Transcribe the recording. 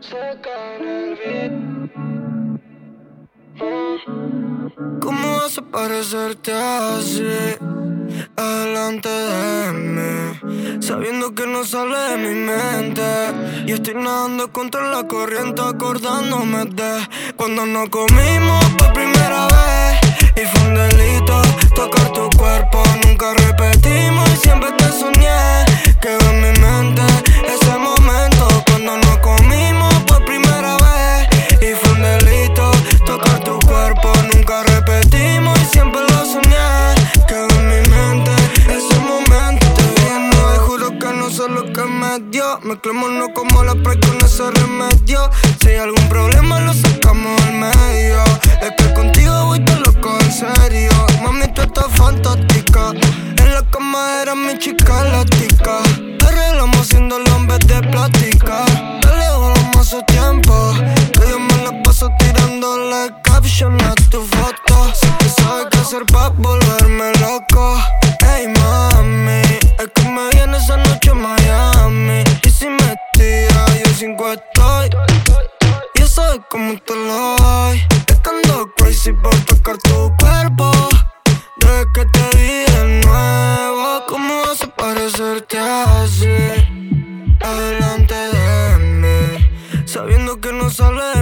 ¿Cómo vas a parecerte así delante de mí? Sabiendo que no sale de mi mente. Y estoy nadando contra la corriente, acordándome de cuando nos comimos por primera vez. Y fue un delito tocar tu cuerpo. Nunca repetimos y siempre te soñé. Quedó en mi mente ese momento cuando nos comimos por primera vez. Y fue un delito tocar tu cuerpo. Nunca repetimos y siempre lo soñé. Quedó en mi mente ese momento. Te viendo y juro que no sé lo que me dio. Mezclémonos como la Sprite con ese remedio. Si hay algún problema lo sacamos del medio. Es que contigo voy todo loco en serio. Mami, tú estás fantástica. En la cama era mi chica elástica. Arreglamos haciéndolo en vez de platicar. Dale, volvamos a su tiempo. Que yo me la paso tirándole caption a tu foto. Sé que sabes qué hacer pa' volverme loco. Ey, mami, es que me viene esa noche a Miami. Y si me tira, yo 5 estoy. Y sabes cómo te lo doy. Es que ando crazy por tocar tu cuerpo. Desde que te vi de nuevo. ¿Cómo vas a parecerte así delante de mí? Sabiendo que no sale